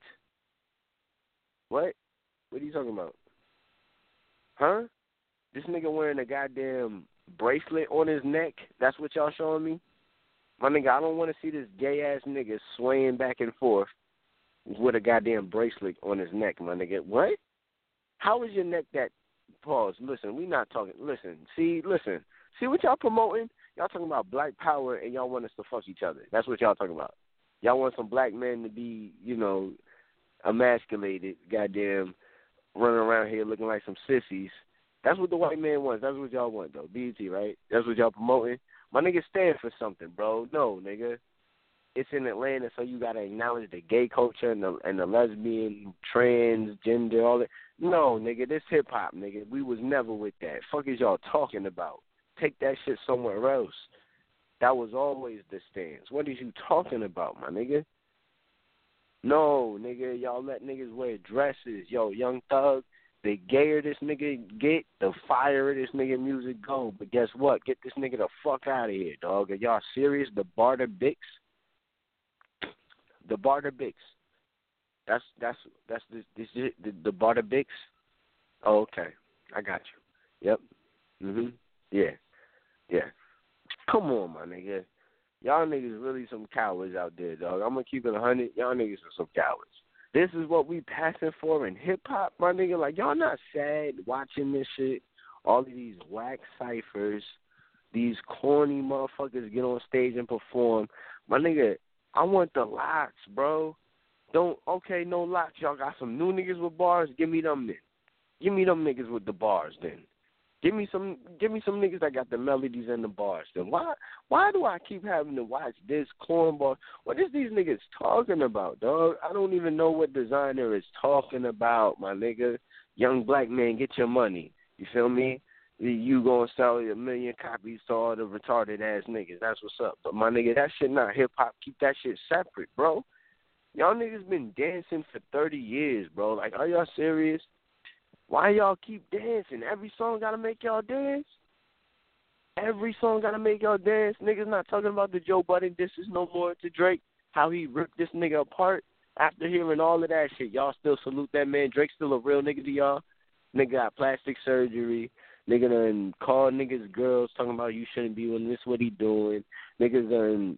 What are you talking about? Huh? This nigga wearing a goddamn bracelet on his neck? That's what y'all showing me? My nigga, I don't want to see this gay-ass nigga swaying back and forth with a goddamn bracelet on his neck, my nigga. What? How is your neck that... Pause. Listen, we not talking... Listen. See what y'all promoting? Y'all talking about Black Power and y'all want us to fuck each other. That's what y'all talking about. Y'all want some black men to be, emasculated, goddamn, running around here looking like some sissies. That's what the white man wants. That's what y'all want, though. BET, right? That's what y'all promoting. My nigga stand for something, bro. No, nigga. It's in Atlanta, so you got to acknowledge the gay culture and the lesbian, transgender, all that. No, nigga, this hip-hop, nigga. We was never with that. Fuck is y'all talking about? Take that shit somewhere else. That was always the stance. What is you talking about, my nigga? No, nigga, y'all let niggas wear dresses. Yo, Young Thug, the gayer this nigga get, the fire this nigga music go. But guess what? Get this nigga the fuck out of here, dog. Are y'all serious? The Barter Bix? The Barter Bix. That's the Barter Bix? Oh, okay. I got you. Yep. Yeah. Come on, my nigga. Y'all niggas really some cowards out there, dog. I'm going to keep it 100. Y'all niggas are some cowards. This is what we passing for in hip-hop, my nigga. Like, y'all not sad watching this shit? All of these whack ciphers, these corny motherfuckers get on stage and perform. My nigga, I want the locks, bro. No locks. Y'all got some new niggas with bars? Give me them then. Give me them niggas with the bars then. Give me some niggas that got the melodies and the bars then. Why do I keep having to watch this cornball? What is these niggas talking about, dog? I don't even know what Designer is talking about, my nigga. Young black man, get your money. You feel me? You gonna sell 1 million copies to all the retarded ass niggas. That's what's up. But my nigga, that shit not hip hop. Keep that shit separate, bro. Y'all niggas been dancing for 30 years, bro. Like, are y'all serious? Why y'all keep dancing? Every song gotta make y'all dance? Every song gotta make y'all dance. Niggas not talking about the Joe Budden disses no more to Drake, how he ripped this nigga apart. After hearing all of that shit, y'all still salute that man. Drake's still a real nigga to y'all. Nigga got plastic surgery. Nigga done called niggas girls talking about you shouldn't be when this what he doing. Niggas done,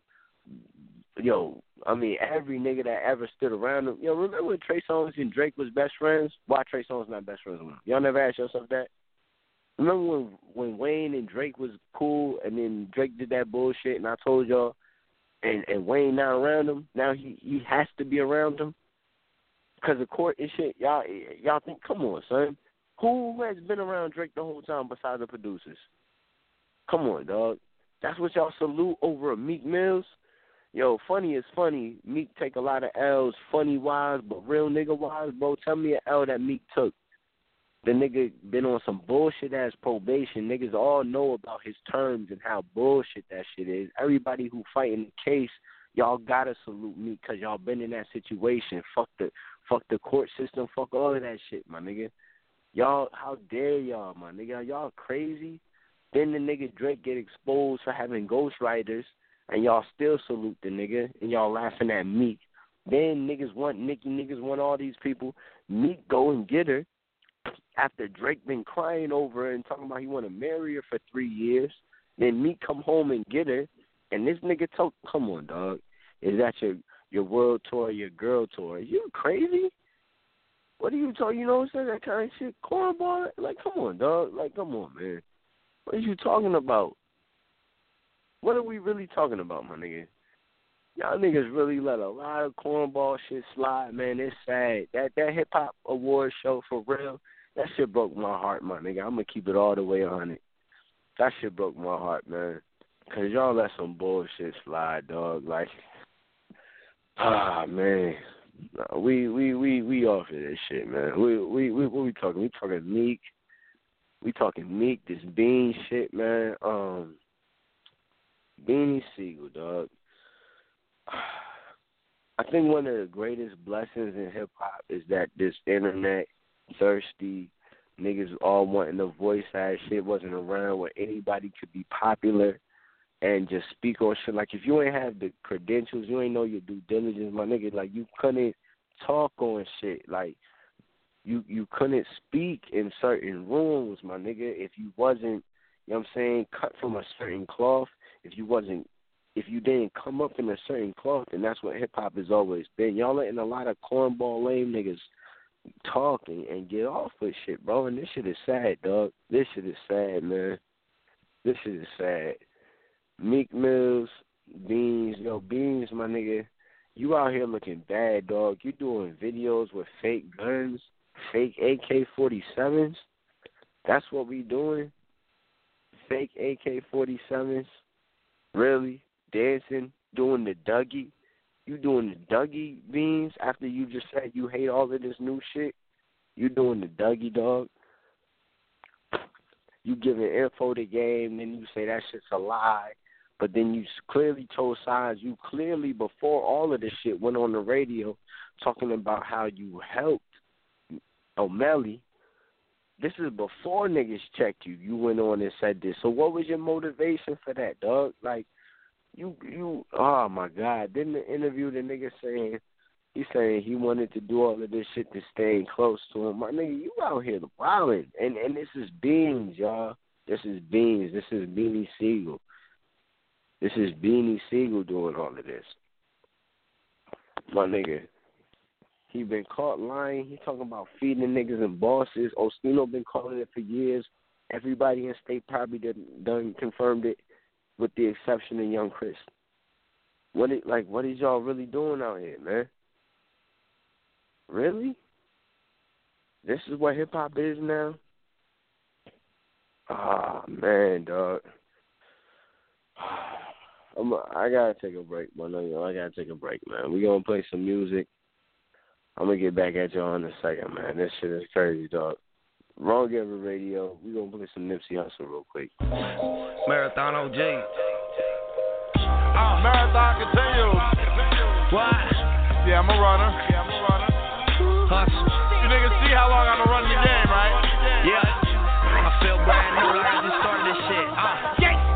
every nigga that ever stood around him. Remember when Trey Songz and Drake was best friends? Why Trey Songz not best friends with him? Y'all never asked yourself that? Remember when Wayne and Drake was cool and then Drake did that bullshit and I told y'all and Wayne not around him? Now he has to be around him because of court and shit. Y'all think, come on, son. Who has been around Drake the whole time besides the producers? Come on, dog. That's what y'all salute over a Meek Mills? Funny is funny. Meek take a lot of L's, funny-wise, but real nigga-wise, bro, tell me an L that Meek took. The nigga been on some bullshit-ass probation. Niggas all know about his terms and how bullshit that shit is. Everybody who fighting the case, y'all gotta salute Meek because y'all been in that situation. Fuck the court system. Fuck all of that shit, my nigga. Y'all, how dare y'all, my nigga? Y'all crazy? Then the nigga Drake get exposed for having ghostwriters, and y'all still salute the nigga, and y'all laughing at Meek. Then niggas want Nicki, niggas want all these people. Meek go and get her after Drake been crying over her and talking about he want to marry her for 3 years. Then Meek come home and get her, and this nigga talk, come on, dog. Is that your world tour, your girl tour? You crazy? What are you talking? You know what I'm saying? That kind of shit. Cornball? Like, come on, dog. Like, come on, man. What are you talking about? What are we really talking about, my nigga? Y'all niggas really let a lot of cornball shit slide, man. It's sad. That hip-hop award show, for real, that shit broke my heart, my nigga. I'm going to keep it all the way 100. That shit broke my heart, man. Because y'all let some bullshit slide, dog. Like, man. No, we off of this shit, man. What we talking? We talking Meek. We talking Meek, this Bean shit, man. Beanie Siegel, dog. I think one of the greatest blessings in hip-hop is that this internet thirsty niggas all wanting to voice ass shit wasn't around where anybody could be popular and just speak on shit. Like, if you ain't have the credentials, you ain't know your due diligence, my nigga, like, you couldn't talk on shit. Like, you couldn't speak in certain rooms, my nigga, if you wasn't, you know what I'm saying, cut from a certain cloth, if you didn't come up in a certain cloth, and that's what hip-hop has always been. Y'all letting a lot of cornball lame niggas talk and get off with shit, bro, and this shit is sad, dog. This shit is sad, man. This shit is sad. Meek Mills, Beans, Beans, my nigga, you out here looking bad, dog. You doing videos with fake guns, fake AK-47s. That's what we doing? Fake AK-47s? Really? Dancing? Doing the Dougie? You doing the Dougie, Beans, after you just said you hate all of this new shit? You doing the Dougie, dog? You giving info to game, then you say that shit's a lie. But then you clearly told sides. You clearly, before all of this shit, went on the radio talking about how you helped O'Malley. This is before niggas checked you. You went on and said this. So what was your motivation for that, dog? Like, you oh, my God. Didn't the interview the nigga saying he wanted to do all of this shit to stay close to him? My nigga, you out here wilding. And this is Beans, y'all. This is Beans. This is Beanie Siegel. This is Beanie Siegel doing all of this. My nigga, he been caught lying. He talking about feeding niggas and bosses. Ostino been calling it for years. Everybody in state probably done confirmed it, with the exception of Young Chris. What is y'all really doing out here, man? Really? This is what hip-hop is now? Ah, man, dog. I gotta take a break, man. I gotta take a break, man. We gonna play some music. I'm gonna get back at y'all in a second, man. This shit is crazy, dog. Wrong Ever Radio. We gonna play some Nipsey Hussle real quick. Marathon OG. Marathon continues. What? Yeah, I'm a runner. Hustle. You niggas see how long I've been running the game, right? Yeah. I feel brand new like I just started this shit. Yeah.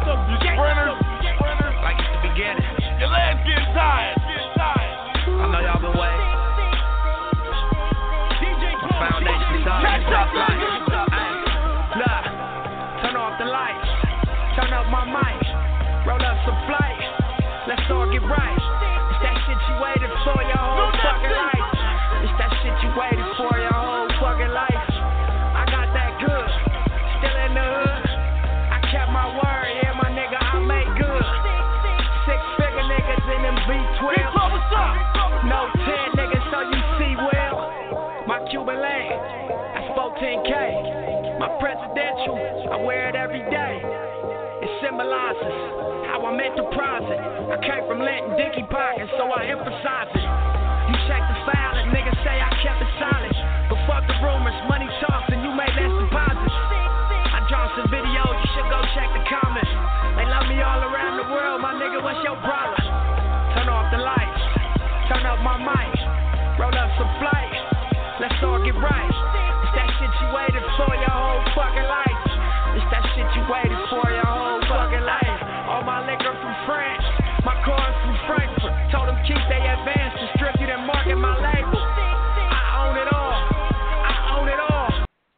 let's all get right. It's that shit you waited for your whole fucking life. It's that shit you waited for your whole fucking life. I got that good, still in the hood. I kept my word, yeah, my nigga, I made good. 6-figure niggas in them V12. No 10 niggas, so you see well. My Cuban lane, that's 14K. My presidential, I wear it every day. It symbolizes how I'm enterprising. I came from Linton Dicky pockets, so I emphasize it. You check the file and niggas say I kept it silent. But fuck the rumors, money talks and you made less deposits. I dropped some videos, you should go check the comments. They love me all around the world, my nigga, what's your problem? Turn off the lights, turn up my mic, roll up some flight, let's all get right. It's that shit you waited for your whole fucking life. It's that shit you waited for your whole fucking life. All my liquor from France, my cars from Frankfurt. Told them keep they advance, distribute and market my label. I own it all, I own it all.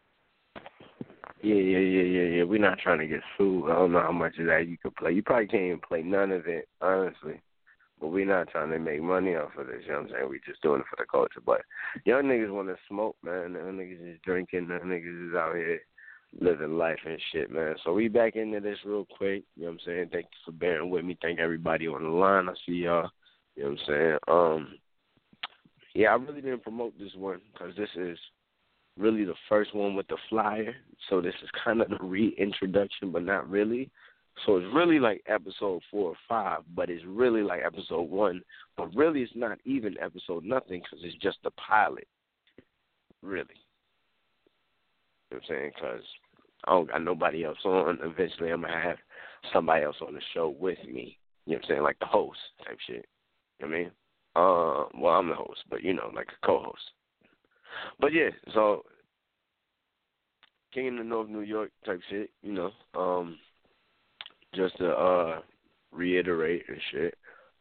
Yeah. We're not trying to get sued. I don't know how much of that you could play. You probably can't even play none of it, honestly. But we're not trying to make money off of this, you know what I'm saying? We're just doing it for the culture. But young niggas want to smoke, man. Young niggas is drinking. Young niggas is out here living life and shit, man. So we back into this real quick, you know what I'm saying? Thank you for bearing with me. Thank everybody on the line. I see y'all, you know what I'm saying? Yeah, I really didn't promote this one because this is really the first one with the flyer. So this is kind of the reintroduction, but not really. So it's really like episode 4 or 5, but it's really like episode 1. But really it's not even episode nothing because it's just the pilot, really. You know what I'm saying? Because I don't got nobody else on. Eventually I'm going to have somebody else on the show with me. You know what I'm saying? Like the host type shit. You know what I mean? Well, I'm the host, but, you know, like a co-host. But, yeah, so King of the North New York type shit, you know. Just to reiterate and shit.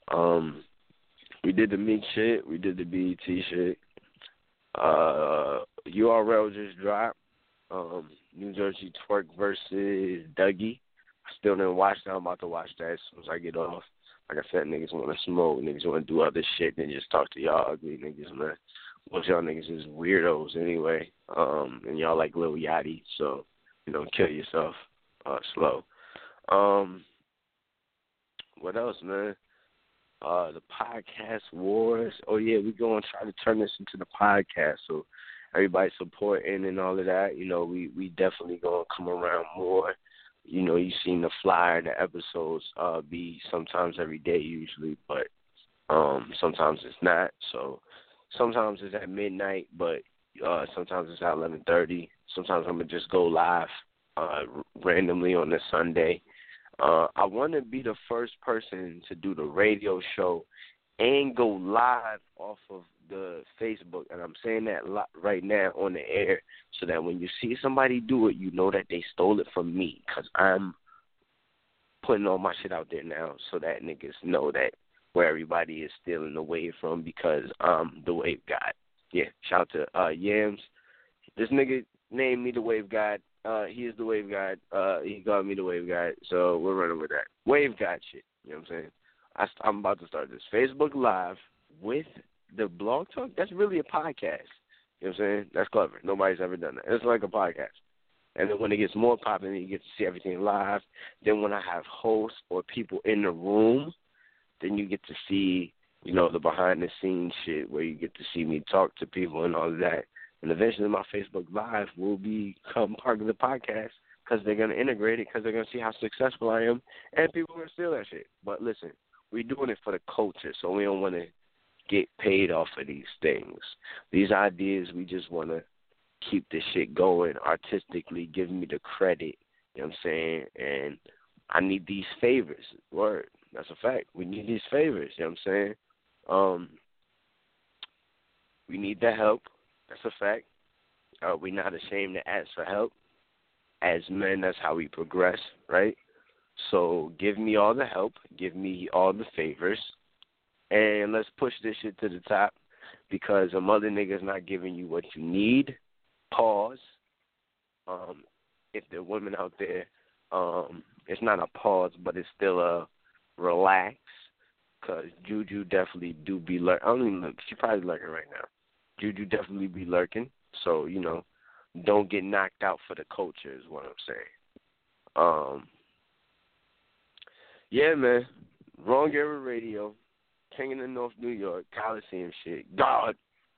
We did the Meek shit. We did the BET shit. URL just dropped. New Jersey Twerk versus Dougie. I still didn't watch that. I'm about to watch that as soon as I get off. Like I said, niggas want to smoke. Niggas want to do other shit than just talk to y'all ugly niggas, man. Most y'all niggas is weirdos anyway. And y'all like Lil Yachty, so, you know, kill yourself slow. What else, man? The podcast wars. Oh, yeah, we're going to try to turn this into the podcast. So everybody supporting and all of that. You know, we definitely going to come around more. You know, you've seen the flyer, the episodes be sometimes every day usually, but sometimes it's not. So sometimes it's at midnight, but sometimes it's at 11:30. Sometimes I'm going to just go live randomly on a Sunday. I want to be the first person to do the radio show and go live off of the Facebook. And I'm saying that right now on the air so that when you see somebody do it, you know that they stole it from me because I'm putting all my shit out there now so that niggas know that where everybody is stealing the wave from because I'm the wave god. Yeah, shout out to Yams. This nigga named me the wave god. He is the wave god. He called me the wave god, so we're running with that. Wave god shit, you know what I'm saying? I'm about to start this Facebook Live with the Blog Talk. That's really a podcast. You know what I'm saying? That's clever. Nobody's ever done that. It's like a podcast. And then when it gets more popular, you get to see everything live. Then when I have hosts or people in the room, then you get to see, you know, the behind-the-scenes shit where you get to see me talk to people and all of that. And eventually my Facebook Live will become part of the podcast because they're going to integrate it because they're going to see how successful I am, and people are going to steal that shit. But listen, we're doing it for the culture, so we don't want to get paid off of these things. These ideas, we just want to keep this shit going artistically, give me the credit, you know what I'm saying? And I need these favors. Word, that's a fact. We need these favors, you know what I'm saying? We need the help. That's a fact. We're not ashamed to ask for help. As men, that's how we progress, right? So give me all the help. Give me all the favors. And let's push this shit to the top because a mother nigga's not giving you what you need. Pause. If there are women out there, it's not a pause, but it's still a relax. because Juju definitely do be lurking. I don't even look. She probably lurking right now. Juju definitely be lurking. So, don't get knocked out for the culture is what I'm saying. Yeah, man. Wrong Era Radio. King in the North New York. Coliseum shit. God.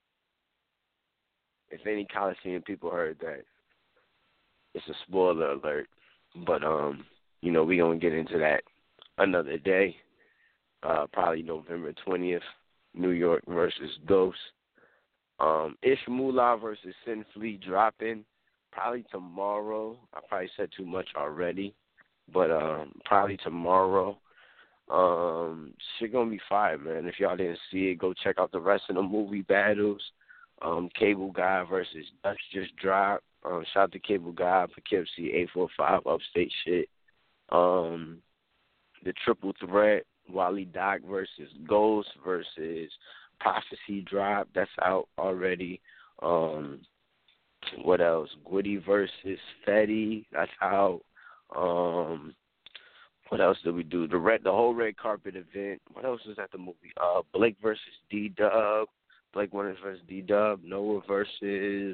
If any Coliseum people heard that, it's a spoiler alert. But, we going to get into that another day. Probably November 20th. New York versus Ghost. Ish Moolah versus Sin Fleet dropping probably tomorrow. I probably said too much already, but probably tomorrow. Shit gonna be fire, man. If y'all didn't see it, go check out the rest of the movie battles. Cable Guy versus Dutch just dropped. Shout out to Cable Guy, Poughkeepsie 845 upstate shit. The triple threat, Wally Doc versus Ghost versus Prophecy drop. That's out already. What else? Gwitty versus Fetty. That's out. What else did we do? The whole red carpet event. What else was at the movie? Blake versus D-Dub. Blake Winters versus D-Dub. Noah versus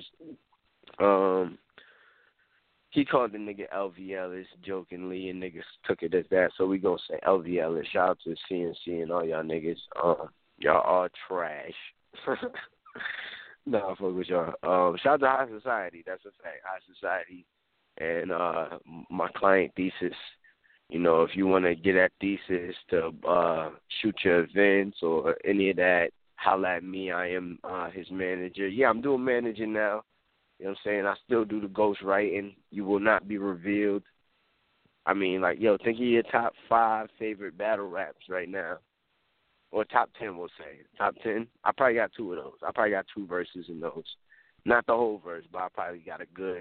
he called the nigga LV Ellis jokingly, and niggas took it as that. So we gonna say LV Ellis. Shout out to CNC and all y'all niggas. Y'all all trash. Nah, fuck with y'all. Shout out to High Society. That's a fact. High Society and my client Thesis. If you want to get at Thesis to shoot your events or any of that, holla at me. I am his manager. Yeah, I'm doing managing now. You know what I'm saying? I still do the ghost writing. You will not be revealed. I mean, think of your top 5 favorite battle raps right now. Or top 10, we'll say. Top 10. I probably got 2 of those. I probably got 2 verses in those. Not the whole verse, but I probably got a good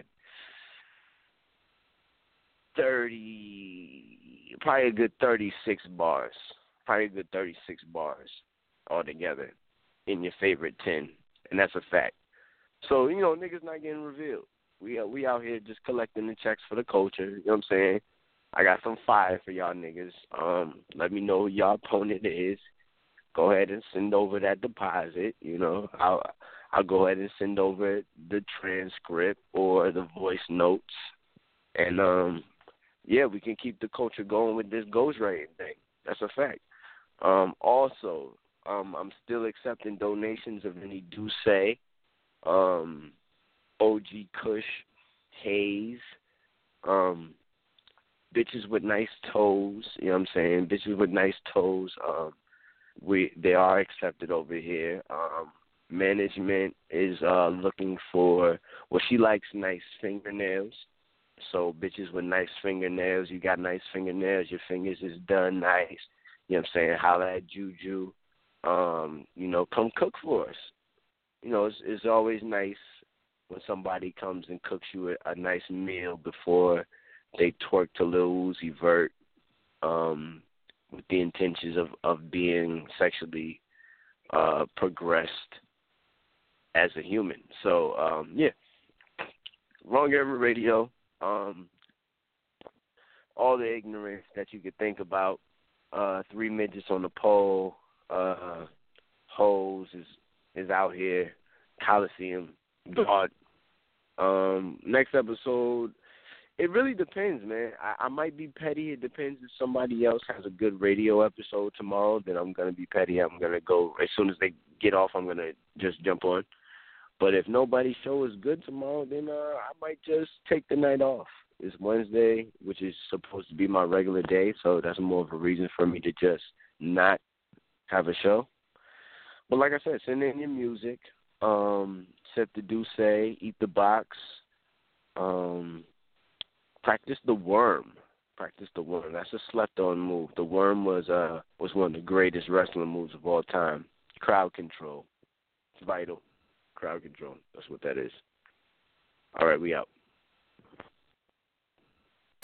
36 bars. Probably a good 36 bars altogether in your favorite 10. And that's a fact. So, niggas not getting revealed. We out here just collecting the checks for the culture. You know what I'm saying? I got some fire for y'all niggas. Let me know who y'all opponent is. Go ahead and send over that deposit. I'll go ahead and send over the transcript or the voice notes. And, we can keep the culture going with this ghostwriting thing. That's a fact. Also, I'm still accepting donations of any Douce, OG Kush, Hayes, bitches with nice toes. You know what I'm saying? Bitches with nice toes. They are accepted over here. Management is looking for, she likes nice fingernails. So bitches with nice fingernails, you got nice fingernails, your fingers is done nice. You know what I'm saying? Holla at Juju. Come cook for us. It's always nice when somebody comes and cooks you a nice meal before they twerk to Lil Uzi Vert with the intentions of being sexually progressed as a human. So, Wrong Era Radio. All the ignorance that you could think about. 3 midgets on the pole. Hoes is out here. Coliseum. God. Next episode, it really depends, man. I might be petty. It depends if somebody else has a good radio episode tomorrow, then I'm going to be petty. I'm going to go, as soon as they get off, I'm going to just jump on. But if nobody's show is good tomorrow, then I might just take the night off. It's Wednesday, which is supposed to be my regular day, so that's more of a reason for me to just not have a show. But like I said, send in your music. Sip the Douce, eat the box. Practice the worm. That's a slept-on move. The worm was one of the greatest wrestling moves of all time. Crowd control. It's vital. Crowd control. That's what that is. All right, we out.